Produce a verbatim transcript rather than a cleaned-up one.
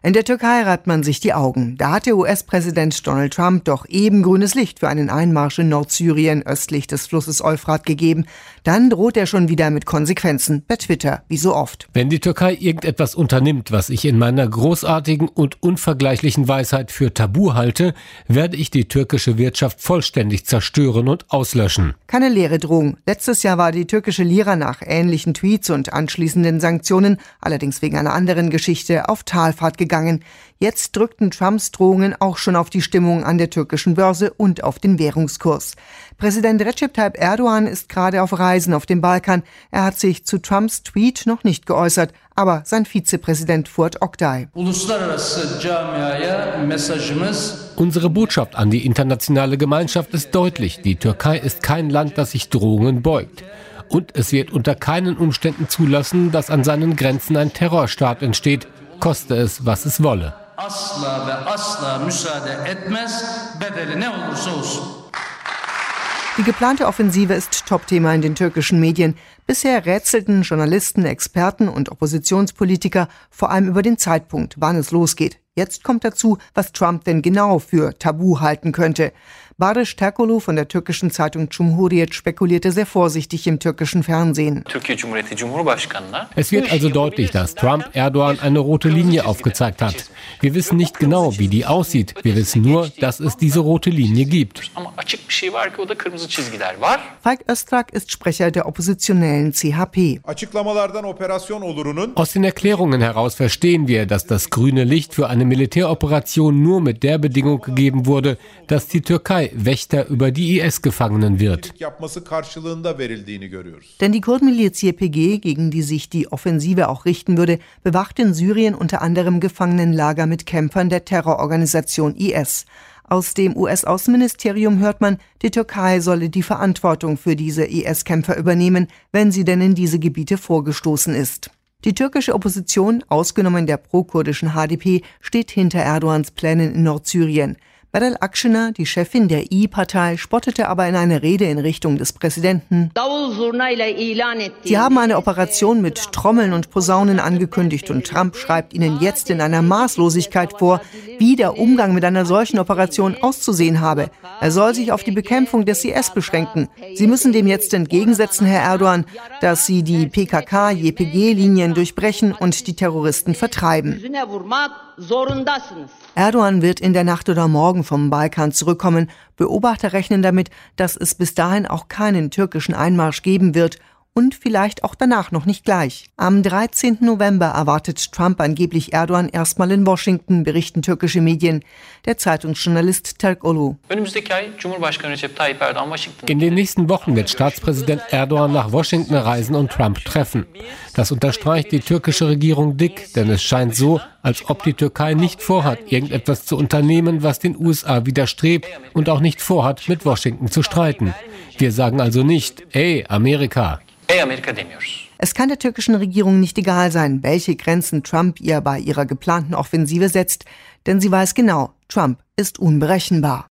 In der Türkei reibt man sich die Augen. Da hat der U S-Präsident Donald Trump doch eben grünes Licht für einen Einmarsch in Nordsyrien östlich des Flusses Euphrat gegeben. Dann droht er schon wieder mit Konsequenzen per Twitter, wie so oft. Wenn die Türkei irgendetwas unternimmt, was ich in meiner großartigen und unvergleichlichen Weisheit für tabu halte, werde ich die türkische Wirtschaft vollständig zerstören und auslöschen. Keine leere Drohung. Letztes Jahr war die türkische Lira nach ähnlichen Tweets und anschließenden Sanktionen, allerdings wegen einer anderen Geschichte, auf Talfahrt gegangen. Jetzt drückten Trumps Drohungen auch schon auf die Stimmung an der türkischen Börse und auf den Währungskurs. Präsident Recep Tayyip Erdogan ist gerade auf Reisen auf dem Balkan. Er hat sich zu Trumps Tweet noch nicht geäußert, aber sein Vizepräsident Fuat Oktay. Unsere Botschaft an die internationale Gemeinschaft ist deutlich. Die Türkei ist kein Land, das sich Drohungen beugt. Und es wird unter keinen Umständen zulassen, dass an seinen Grenzen ein Terrorstaat entsteht, koste es, was es wolle. Die geplante Offensive ist Topthema in den türkischen Medien. Bisher rätselten Journalisten, Experten und Oppositionspolitiker vor allem über den Zeitpunkt, wann es losgeht. Jetzt kommt dazu, was Trump denn genau für tabu halten könnte. Barış Terkoğlu von der türkischen Zeitung Cumhuriyet spekulierte sehr vorsichtig im türkischen Fernsehen. Es wird also deutlich, dass Trump Erdogan eine rote Linie aufgezeigt hat. Wir wissen nicht genau, wie die aussieht. Wir wissen nur, dass es diese rote Linie gibt. Faik Öztürk ist Sprecher der oppositionellen C H P. Aus den Erklärungen heraus verstehen wir, dass das grüne Licht für eine Militäroperation nur mit der Bedingung gegeben wurde, dass die Türkei Wächter über die I S-Gefangenen wird. Denn die Kurdenmiliz Y P G, gegen die sich die Offensive auch richten würde, bewacht in Syrien unter anderem Gefangenenlager mit Kämpfern der Terrororganisation I S. Aus dem U S-Außenministerium hört man, die Türkei solle die Verantwortung für diese I S-Kämpfer übernehmen, wenn sie denn in diese Gebiete vorgestoßen ist. Die türkische Opposition, ausgenommen der pro-kurdischen H D P, steht hinter Erdogans Plänen in Nordsyrien. Meral Akşener, die Chefin der İYİ-Partei, spottete aber in einer Rede in Richtung des Präsidenten: Sie haben eine Operation mit Trommeln und Posaunen angekündigt und Trump schreibt Ihnen jetzt in einer Maßlosigkeit vor, wie der Umgang mit einer solchen Operation auszusehen habe. Er soll sich auf die Bekämpfung des I S beschränken. Sie müssen dem jetzt entgegensetzen, Herr Erdogan, dass Sie die P K K-Y P G-Linien durchbrechen und die Terroristen vertreiben. Erdogan wird in der Nacht oder morgen vom Balkan zurückkommen. Beobachter rechnen damit, dass es bis dahin auch keinen türkischen Einmarsch geben wird. Und vielleicht auch danach noch nicht gleich. Am dreizehnten November erwartet Trump angeblich Erdogan erstmal in Washington, berichten türkische Medien. Der Zeitungsjournalist Terkoğlu. In den nächsten Wochen wird Staatspräsident Erdogan nach Washington reisen und Trump treffen. Das unterstreicht die türkische Regierung dick, denn es scheint so, als ob die Türkei nicht vorhat, irgendetwas zu unternehmen, was den U S A widerstrebt und auch nicht vorhat, mit Washington zu streiten. Wir sagen also nicht, ey, Amerika. Es kann der türkischen Regierung nicht egal sein, welche Grenzen Trump ihr bei ihrer geplanten Offensive setzt, denn sie weiß genau, Trump ist unberechenbar.